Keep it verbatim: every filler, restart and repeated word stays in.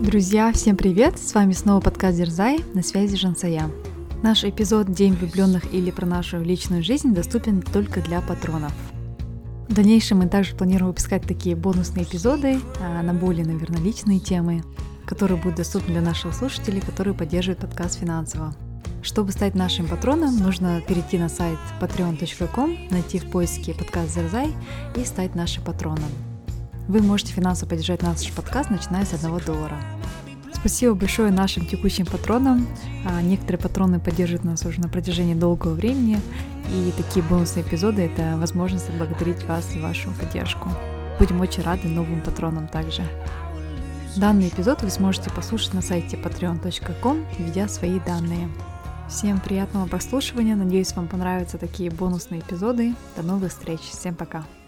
Друзья, всем привет! С вами снова подкаст Дерзай, на связи Жансая. Наш эпизод «День влюбленных» или про нашу личную жизнь доступен только для патронов. В дальнейшем мы также планируем выпускать такие бонусные эпизоды на более, наверное, личные темы, которые будут доступны для наших слушателей, которые поддерживают подкаст финансово. Чтобы стать нашим патроном, нужно перейти на сайт патреон точка ком, найти в поиске подкаст Дерзай и стать нашим патроном. Вы можете финансово поддержать наш подкаст, начиная с одного доллара. Спасибо большое нашим текущим патронам. Некоторые патроны поддерживают нас уже на протяжении долгого времени, и такие бонусные эпизоды — это возможность отблагодарить вас за вашу поддержку. Будем очень рады новым патронам также. Данный эпизод вы сможете послушать на сайте патреон точка ком, введя свои данные. Всем приятного прослушивания, надеюсь, вам понравятся такие бонусные эпизоды. До новых встреч, всем пока!